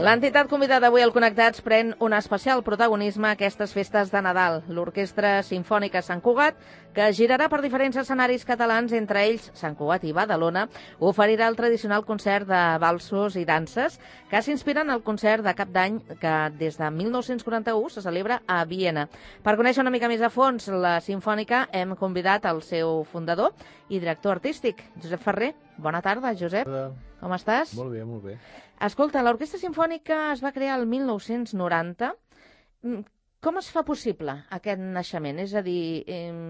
L'entitat convidada avui al Connectats pren un especial protagonisme a aquestes festes de Nadal. L'Orquestra Simfònica Sant Cugat, que girarà per diferents escenaris catalans, entre ells Sant Cugat i Badalona, oferirà el tradicional concert de valsos i danses que s'inspiren al concert de Cap d'Any que des de 1941 se celebra a Viena. Per conèixer una mica més a fons la Simfònica hem convidat el seu fundador i director artístic, Josep Ferrer. Bona tarda, Josep. Hola. Com estàs? Molt bé, molt bé. Escolta, l'Orquestra Simfònica es va crear el 1990. Com es fa possible aquest naixement? És a dir,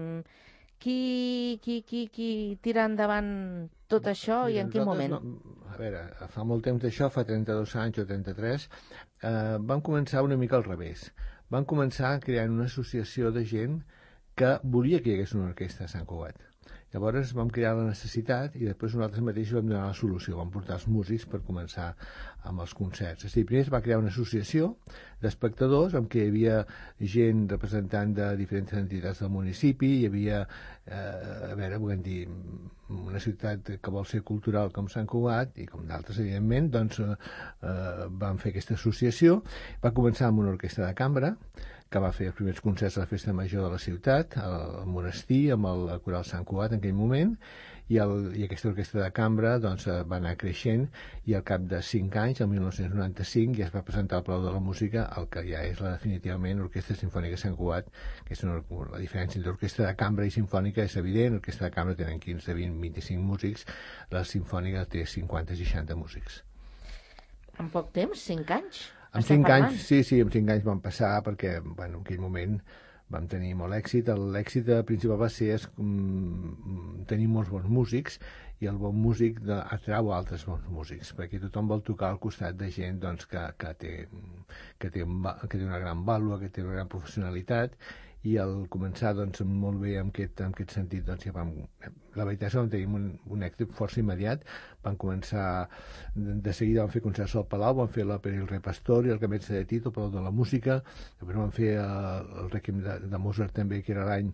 qui tira endavant tot això i en quin moment? A veure, fa molt temps d'això, fa 32 anys o 33, vam començar una mica al revés. Vam començar creant una associació de gent que volia que hi hagués una orquestra a Sant Cugat. Llavors vam crear la necessitat i després nosaltres mateixos vam donar la solució. Vam portar els músics per començar amb els concerts. És a dir, primer es va crear una associació d'espectadors en què hi havia gent representant de diferents entitats del municipi, hi havia, volem dir, una ciutat que vol ser cultural com Sant Cugat i com d'altres, evidentment, doncs vam fer aquesta associació. Va començar amb una orquestra de cambra, que va fer els primers concerts a la Festa Major de la ciutat, al monestir, amb el Coral Sant Cugat en aquell moment, i aquesta orquestra de cambra doncs, va anar creixent, i al cap de 5 anys, el 1995, ja es va presentar al Palau de la Música el que ja és definitivament Orquestra Simfònica Sant Cugat, que és la diferència entre orquestra de cambra i simfònica és evident. L'orquestra de cambra tenen 15, 20, 25 músics, la simfònica té 50-60 músics. En poc temps? 5 anys? En 5 anys, sí, en 5 anys van passar perquè, en aquell moment vam tenir molt èxit. L'èxit principal va ser tenir molts bons músics, i el bon músic atrau altres bons músics, perquè tothom vol tocar al costat de gent doncs, que té una gran vàlua, que té una gran professionalitat, i al començar doncs, molt bé en aquest sentit, doncs, ja la veritat és que vam tenir un èxit força immediat. Vam començar, de seguida vam fer concerts al Palau, vam fer l'òpera i el Re Pastor i el Gamete de Tito, el Palau de la Música, després vam fer el Requiem de Mozart també, que era l'any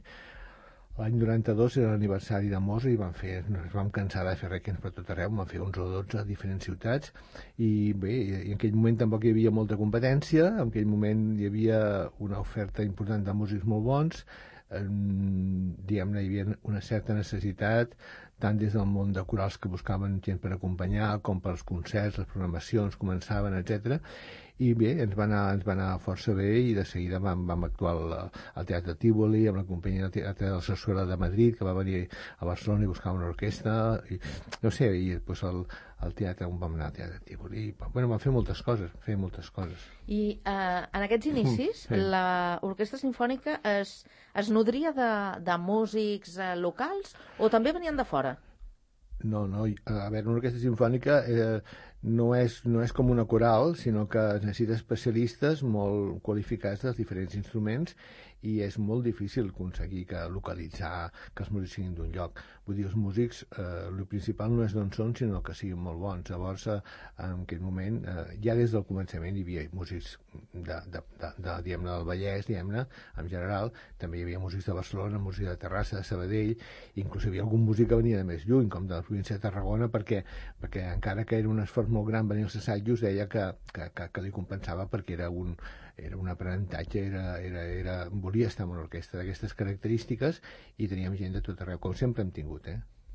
92, era l'aniversari de Mozart, i ens vam cansar de fer requiems per tot arreu, vam fer 11 o 12 a diferents ciutats, i bé, i en aquell moment tampoc hi havia molta competència. En aquell moment hi havia una oferta important de músics molt bons, diguem-ne, hi havia una certa necessitat, tant des del món de corals que buscaven gent per acompanyar, com pels concerts, les programacions començaven, etc. I bé, ens va anar força bé, i de seguida vam actuar al Teatre Tívoli, amb la companyia del Teatre del Sarsuela de Madrid, que va venir a Barcelona i buscar una orquestra, i no sé, i després al teatre on vam anar, al Teatre Tívoli. Vam fer moltes coses. I en aquests inicis, l'Orquestra Simfònica es nodria de músics locals o també venien de fora? No, a veure, una orquestra simfònica no és com una coral, sinó que necessita especialistes molt qualificats dels diferents instruments, i és molt difícil aconseguir localitzar que els músics siguin d'un lloc. Vull dir, els músics, el principal no és d'on són, sinó que siguin molt bons. Llavors, en aquell moment, ja des del començament hi havia músics diguem-ne, del Vallès, diguem-ne, en general. També hi havia músics de Barcelona, músics de Terrassa, de Sabadell, inclús hi havia algun músic que venia de més lluny, com de la província de Tarragona, perquè encara que era un esforç molt gran venir als assajos, deia que li compensava, perquè era un aprenentatge, volia estar en una orquestra d'aquestes característiques, i teníem gent de tot arreu, com sempre hem tingut.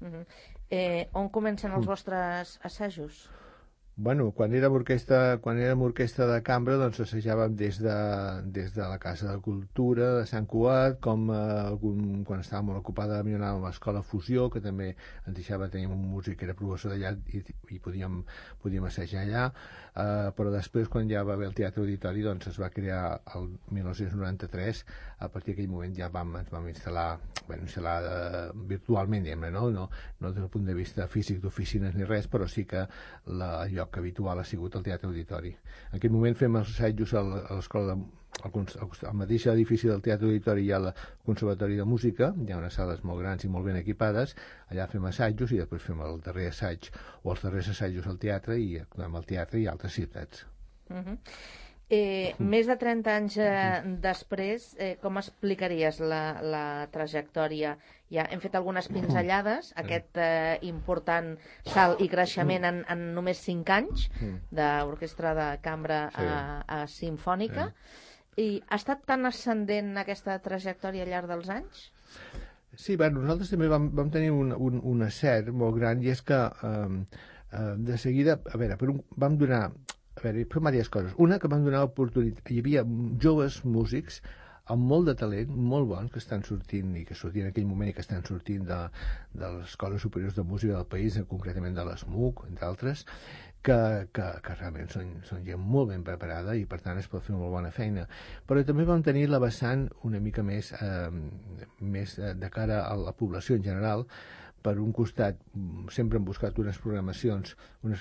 On comencen els vostres assajos? Bueno, quan érem orquestra de cambra, doncs assajàvem des de la Casa de Cultura de Sant Cugat, com quan estava molt ocupada anàvem a l'Escola Fusió, que també ens deixava tenir un músic que era professor d'allà, i podíem assajar allà, però després, quan ja va haver el Teatre Auditori, doncs es va crear el 1993. A partir d'aquell moment ja ens vam instal·lar virtualment, diguem-ne, no des del punt de vista físic d'oficines ni res, però sí que el lloc habitual ha sigut el Teatre Auditori. En aquest moment fem els assajos a l'escola, al mateix edifici del Teatre Auditori hi ha el Conservatori de Música, hi ha unes sales molt grans i molt ben equipades, allà fem assajos, i després fem el darrer assaig o els darrers assajos al teatre, i actuem al teatre i a altres ciutats. Més de 30 anys després, com explicaries la trajectòria? Ja hem fet algunes pinzellades, aquest important salt i creixement en només 5 anys d'orquestra de cambra a simfònica. I ha estat tan ascendent aquesta trajectòria al llarg dels anys? Sí, bé, nosaltres també vam tenir un acert molt gran, i és que de seguida, a veure, vam donar, a veure, diverses coses. Una, que vam donar l'oportunitat, hi havia joves músics amb molt de talent, molt bons, que estan sortint, i que sortien en aquell moment i que estan sortint de les escoles superiors de música del país, concretament de l'ESMUC, entre altres, que realment són gent molt ben preparada i per tant es pot fer molt bona feina. Però també vam tenir la vessant una mica més de cara a la població en general. Per un costat, sempre hem buscat unes programacions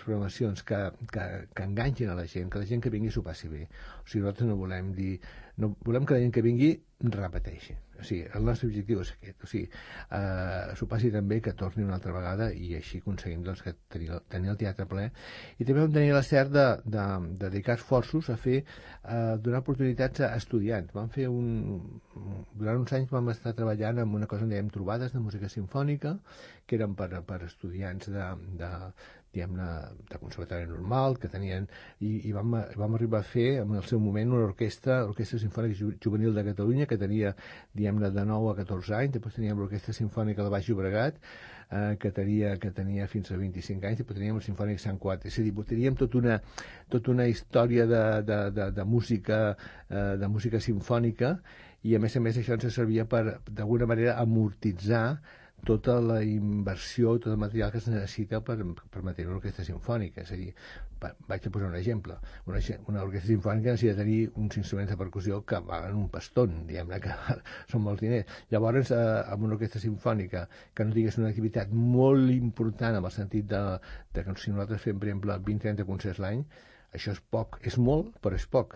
que enganxin a la gent, que la gent que vingui s'ho passi bé. O sigui, nosaltres no volem que la gent que vingui repeteixi. O sigui, el nostre objectiu és aquest. O sigui, s'ho passi tan bé que torni una altra vegada, i així aconseguim que tenir el teatre ple. I també vam tenir la cert de dedicar esforços a donar oportunitats a estudiants. Durant uns anys vam estar treballant amb una cosa que dèiem trobades de música simfònica, que eren per estudiants diguem-ne, de conservatori normal, que tenien, i vam arribar a fer en el seu moment una l'Orquestra Simfònica Juvenil de Catalunya, que tenia, diguem-ne, de 9 a 14 anys. Després teníem l'Orquestra Simfònica de Baix Llobregat, que tenia fins a 25 anys, i després teníem el Simfònic Sant Cugat. És a dir, teníem tota una història de música simfònica, i a més això ens servia per, d'alguna manera, amortitzar tota la inversió, tot el material que es necessita per mantenir una orquestra simfònica. És a dir, vaig a posar un exemple. Una orquestra simfònica necessita tenir uns instruments de percussió que valen un pastón, diguem-ne, que són molts diners. Llavors, amb una orquestra simfònica que no tingués una activitat molt important, en el sentit que si nosaltres fem, per exemple, 20-30 concerts l'any, això és poc. És molt, però és poc.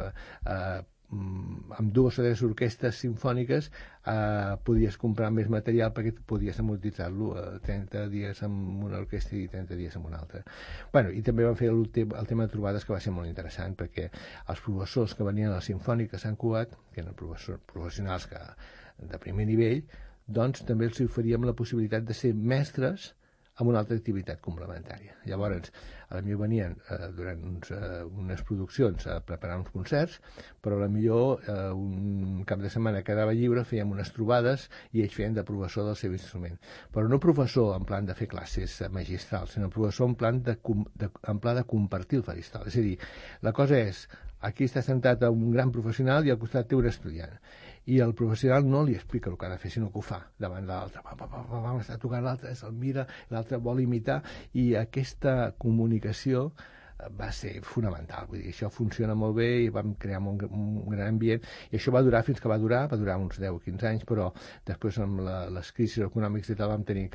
Amb 2 o 3 orquestres simfòniques podies comprar més material perquè podies amortitzar-lo 30 dies amb una orquestra i 30 dies amb una altra. Bueno, i també vam fer el tema de trobades, que va ser molt interessant, perquè els professors que venien a la Simfònica Sant Cugat, que eren professionals de primer nivell, doncs també els oferíem la possibilitat de ser mestres amb una altra activitat complementària. Llavors, potser venien durant unes produccions a preparar uns concerts, però potser un cap de setmana quedava lliure, fèiem unes trobades i ells feien de professor del seu instrument. Però no professor en plan de fer classes magistrals, sinó professor en pla de compartir el faristol. És a dir, la cosa és, aquí està sentat un gran professional i al costat té un estudiant. I el professional no li explica el que ha de fer, sinó que ho fa davant l'altre. Està tocant l'altre, se'l mira, l'altre vol imitar, i aquesta comunicació va ser fonamental. Vull dir, això funciona molt bé i vam crear un gran ambient, i això va durar fins que va durar uns 10 o 15 anys, però després amb les crisis econòmiques i tal vam tenir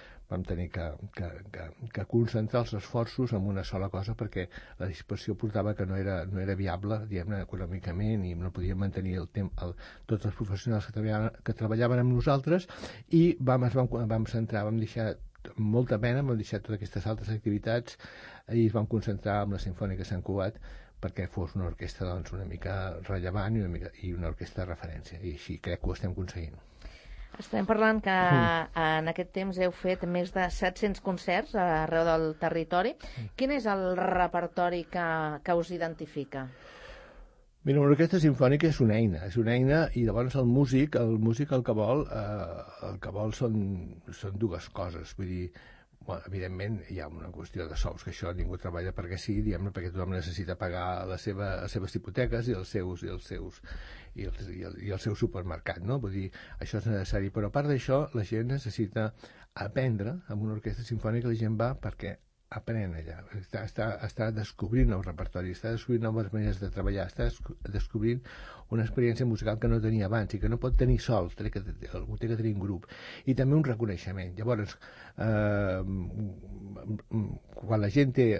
que concentrar els esforços en una sola cosa, perquè la dispersió portava que no era viable, diguem-ne, econòmicament, i no podíem mantenir tots els professionals que treballaven amb nosaltres, i vam centrar, vam deixar molta pena, vam deixar totes aquestes altres activitats i ens vam concentrar en la Simfònica Sant Cugat, perquè fos una orquestra una mica rellevant i una orquestra de referència, i així crec que ho estem aconseguint. Estem parlant que en aquest temps heu fet més de 700 concerts arreu del territori. Quin és el repertori que us identifica? Mira, una orquestra simfònica és una eina, i llavors el músic el que vol són dues coses. Vull dir, evidentment hi ha una qüestió de sous, que això ningú treballa perquè sí, diguem-ne, perquè tothom necessita pagar les seves hipoteques i el seu supermercat, no? Vull dir, això és necessari, però a part d'això la gent necessita aprendre. Amb una orquestra simfònica la gent va perquè aprèn allà, està descobrint el repertori, està descobrint noves maneres de treballar, està descobrint una experiència musical que no tenia abans i que no pot tenir sol, té que tenir en grup, i també un reconeixement. Llavors, quan la gent té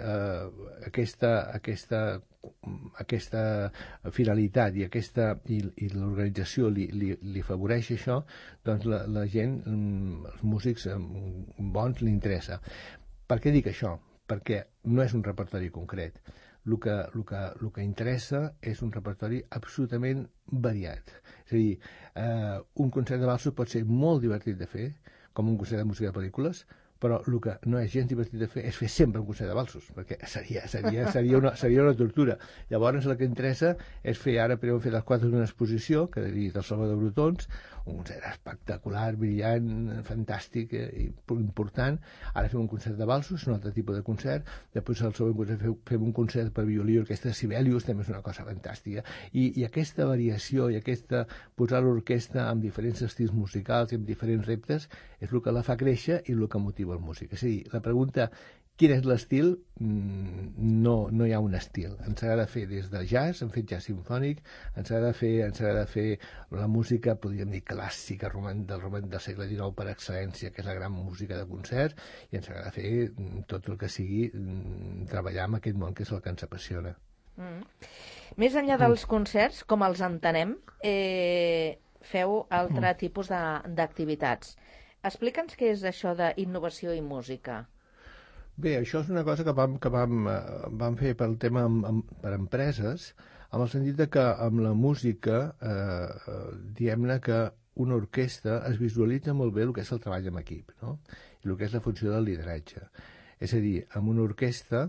aquesta finalitat i l'organització li afavoreix això, doncs la gent, els músics bons, li interessa. Per què dic això? Perquè no és un repertori concret. el que interessa és un repertori absolutament variat. És a dir, un concert de valsos pot ser molt divertit de fer, com un concert de música de pel·lícules, però el que no és gens divertit de fer és fer sempre un concert de valsos, perquè seria una tortura. Llavors el que interessa és fer, ara hem fet les 4 d'una exposició, que he dit el Salvador Brotons, un concert espectacular, brillant, fantàstic i important. Ara fem un concert de valsos, un altre tipus de concert, després el següent concert fem un concert per violí i orquestra de Sibelius, també és una cosa fantàstica. I aquesta variació i aquesta posar l'orquestra amb diferents estils musicals i amb diferents reptes és el que la fa créixer i el que motiva el músic. És a dir, la pregunta quin és l'estil? No hi ha un estil. Ens agrada fer des de jazz, hem fet jazz simfònic, ens agrada fer la música, podríem dir, clàssica del segle XIX per excel·lència, que és la gran música de concert, i ens agrada fer tot el que sigui treballar en aquest món que és el que ens apassiona. Més enllà dels concerts, com els entenem, feu altre tipus d'activitats. Explica'ns què és això d'innovació i música. Bé, això és una cosa que vam fer pel tema per empreses, amb el sentit que amb la música, diguem-ne que una orquestra es visualitza molt bé el que és el treball en equip, no? I el que és la funció del lideratge. És a dir, amb una orquestra,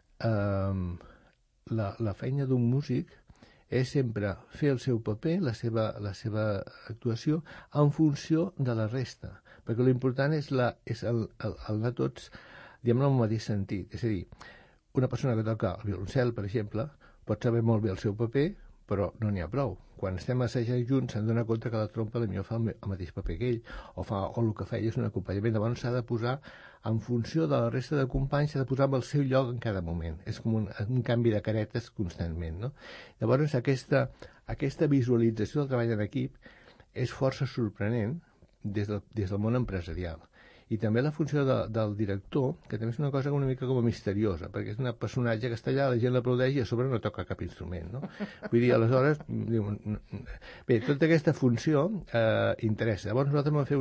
la feina d'un músic és sempre fer el seu paper, la seva actuació, en funció de la resta. Perquè l'important és el anar tots, diguem-ne, en el mateix sentit. És a dir, una persona que toca el violoncel, per exemple, pot saber molt bé el seu paper, però no n'hi ha prou. Quan estem assajant junts s'han donat compte que la trompa potser fa el mateix paper que ell, o el que feia és un acompanyament. Llavors s'ha de posar, en funció de la resta de companys, s'ha de posar en el seu lloc en cada moment. És com un canvi de caretes constantment, no? Llavors aquesta visualització del treball en equip és força sorprenent des del món empresarial. I també la funció del director, que també és una cosa una mica com misteriosa, perquè és un personatge que està allà, la gent l'aplaudeix i a sobre no toca cap instrument, no? Vull dir, aleshores, bé, tota aquesta funció interessa. Llavors nosaltres vam fer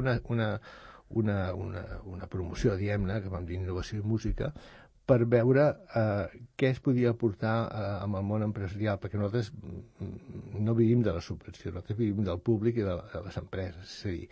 una promoció, diguem-ne, que vam dir innovació i música, per veure què es podia aportar amb el món empresarial, perquè nosaltres no vivim de la subvenció, nosaltres vivim del públic i de les empreses. És a dir,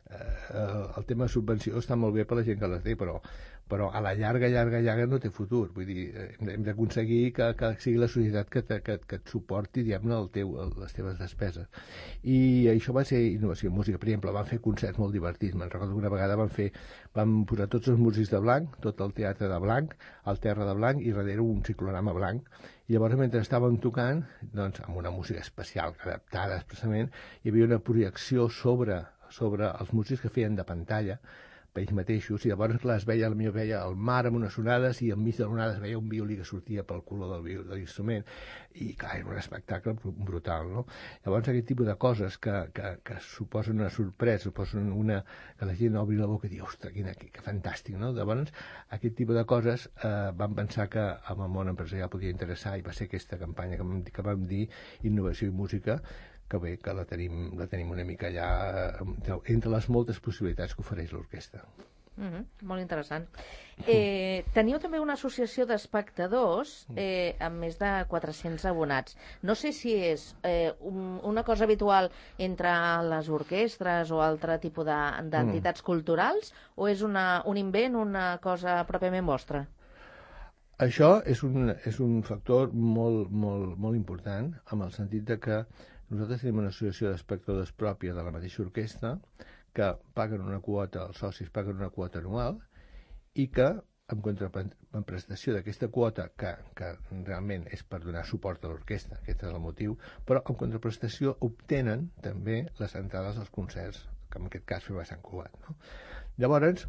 el tema de subvenció està molt bé per la gent que les té, però a la llarga no té futur. Vull dir, hem d'aconseguir que sigui la societat que et suporti, diguem-ne, les teves despeses. I això va ser innovació en música. Per exemple, vam fer concerts molt divertits. Me'n recordo que una vegada vam posar tots els músics de blanc, tot el teatre de blanc, el terra de blanc i darrere un ciclorama blanc. I llavors, mentre estàvem tocant, doncs, amb una música especial, adaptada expressament, hi havia una projecció sobre els músics que feien de pantalla per ells mateixos, i llavors, clar, veia el mar amb unes onades i enmig de l'onada es veia un violí que sortia pel color de l'instrument, i clar, era un espectacle brutal, no? Llavors aquest tipus de coses que suposen una sorpresa, suposen que la gent obri la boca i diu, ostres, que fantàstic, no? Llavors aquest tipus de coses vam pensar que amb el món empresarial podia interessar, i va ser aquesta campanya que vam dir Innovació i Música, que bé, que la tenim una mica allà entre les moltes possibilitats que ofereix l'orquestra. Molt interessant. Teniu també una associació d'espectadors amb més de 400 abonats. No sé si és una cosa habitual entre les orquestres o altre tipus d'entitats culturals, o és un invent, una cosa pròpiament vostra? Això és un factor molt, molt, molt important, en el sentit de que nosaltres tenim una associació d'espectadors pròpia de la mateixa orquestra que paguen una quota, els socis paguen una quota anual, i que, en prestació d'aquesta quota, que realment és per donar suport a l'orquestra, aquest és el motiu, però en contraprestació obtenen també les entrades als concerts, que en aquest cas fem a Sant Cugat, no? Llavors,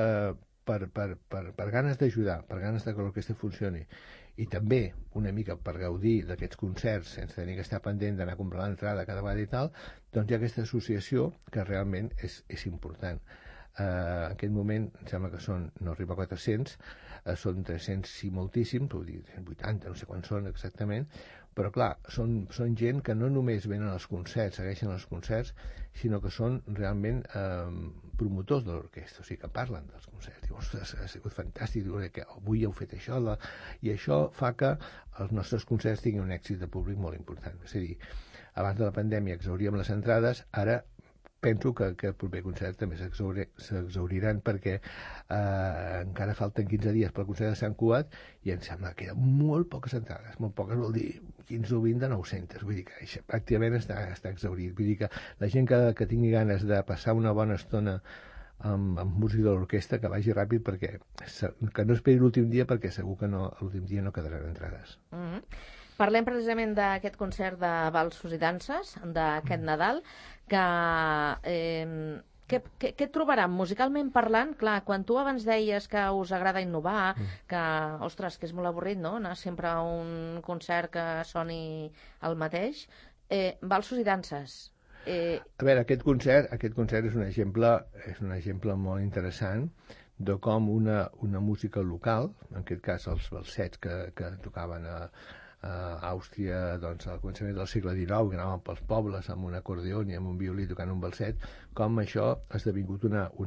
per ganes d'ajudar, per ganes que l'orquestra funcioni, i també una mica per gaudir d'aquests concerts sense tenir que estar pendent d'anar a comprar l'entrada cada vegada i tal, doncs hi ha aquesta associació que realment és important. En aquest moment em sembla que no arriba a 400, són 300 i moltíssim, vull dir 180, no sé quants són exactament, però clar, són gent que no només venen als concerts, segueixen els concerts, sinó que són realment promotors de l'orquestra, o sigui que parlen dels concerts, diuen, ostres, ha sigut fantàstic, diuen que avui heu fet això, i això fa que els nostres concerts tinguin un èxit de públic molt important. És a dir, abans de la pandèmia exhauríem les entrades, ara penso que el proper concert també s'exhauriran perquè encara falten 15 dies pel concert de Sant Cugat i em sembla que queden molt poques entrades. Molt poques vol dir 15 o 20 de 900. Vull dir que això pràcticament està exhaurit. Vull dir que la gent que tingui ganes de passar una bona estona amb música de l'orquestra que vagi ràpid perquè que no esperi l'últim dia perquè segur que l'últim dia no quedaran entrades. Parlem precisament d'aquest concert de valsos i danses d'aquest Nadal, que què trobaran musicalment parlant? Clar, quan tu abans deies que us agrada innovar, que, ostres, que és molt avorrit, no?, anar sempre a un concert que soni el mateix, valsos i danses. A veure, aquest concert és un exemple molt interessant de com una música local, en aquest cas els balsets que tocaven a Àustria, doncs, al començament del segle XIX, que anaven pels pobles amb un acordeó i amb un violí tocant un balset, com això ha esdevingut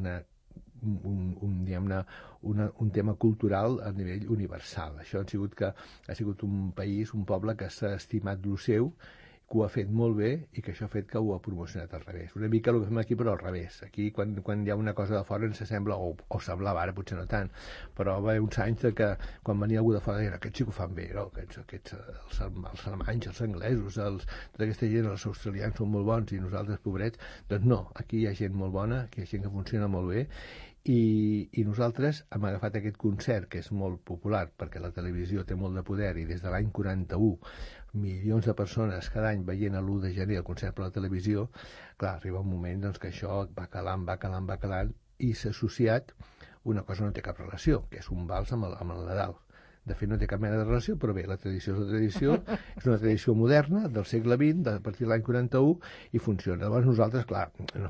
un tema cultural a nivell universal. Això ha sigut un país, un poble que s'ha estimat lo seu, que ho ha fet molt bé i que això ha fet que ho ha promocionat al revés. Una mica el que fem aquí, però al revés. Aquí, quan hi ha una cosa de fora, ens sembla, o semblava ara, potser no tant, però va haver uns anys que quan venia algú de fora deien, aquests sí que ho fan bé, no? Els alemanys, els anglesos, tota aquesta gent, els australians són molt bons i nosaltres, pobrets, doncs no, aquí hi ha gent molt bona, aquí hi ha gent que funciona molt bé, i nosaltres hem agafat aquest concert, que és molt popular, perquè la televisió té molt de poder, i des de l'any 41 milions de persones cada any veient l'1 de gener el concert per la televisió, clar, arriba un moment doncs, que això va calant, i s'ha associat una cosa que no té cap relació, que és un vals amb el Nadal. De fet, no té cap mena de relació, però bé, la tradició és la tradició, és una tradició moderna del segle XX, a partir de l'any 41, i funciona. Llavors nosaltres, clar, no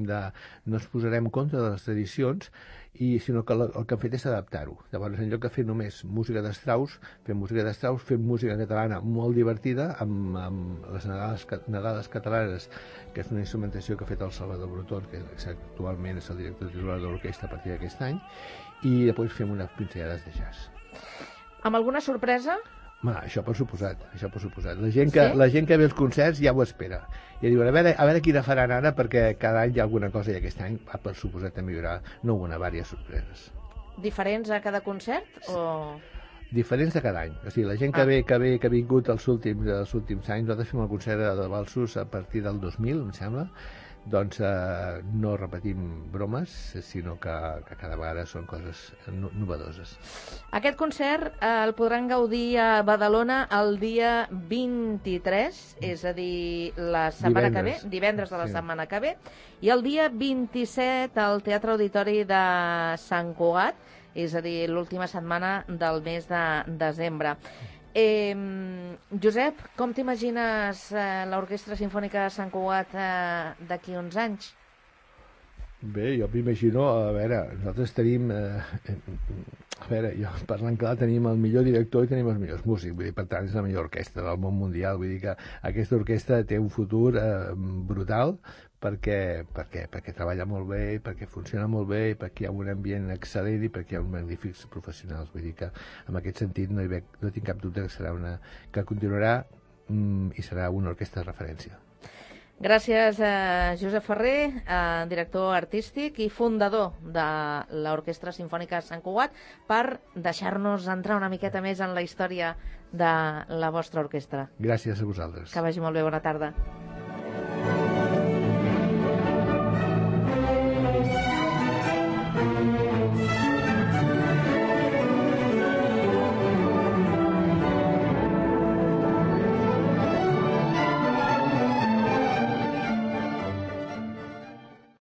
ens posarem en contra de les tradicions, sinó que el que hem fet és adaptar-ho. Llavors, en lloc de fer només música d'Strauss, fem música catalana molt divertida, amb les Nadales catalanes, que és una instrumentació que ha fet el Salvador Brotón, que actualment és el director titular de l'orquestra a partir d'aquest any, i després fem unes pinzellades de jazz. Amb alguna sorpresa? Això per suposat. La gent que ve als concerts ja ho espera. I diuen, a veure quina faran ara, perquè cada any hi ha alguna cosa, i aquest any, per suposat, també hi haurà diverses sorpreses. Diferents a cada concert? O... Diferents de cada any. O sigui, la gent que ha vingut els últims anys, nosaltres fem el concert de valsos a partir del 2000, em sembla, doncs no repetim bromes, sinó que cada vegada són coses novedoses. Aquest concert el podran gaudir a Badalona el dia 23, és a dir, la setmana que ve, divendres de la setmana que ve, i el dia 27 al Teatre Auditori de Sant Cugat, és a dir, l'última setmana del mes de desembre. Josep, com t'imagines l'Orquestra Simfònica de Sant Cugat d'aquí uns anys? Bé, jo m'imagino, a veure, nosaltres tenim, jo parlant clar, tenim el millor director i tenim els millors músics, vull dir, per tant és la millor orquestra del món mundial, vull dir que aquesta orquestra té un futur brutal, perquè treballa molt bé, perquè funciona molt bé, perquè hi ha un ambient excel·lent i perquè hi ha uns magnífics professionals. Vull dir que en aquest sentit no tinc cap dubte que continuarà i serà una orquestra de referència. Gràcies a Josep Ferrer, director artístic i fundador de l'Orquestra Simfònica de Sant Cugat, per deixar-nos entrar una miqueta més en la història de la vostra orquestra. Gràcies a vosaltres. Que vagi molt bé, bona tarda.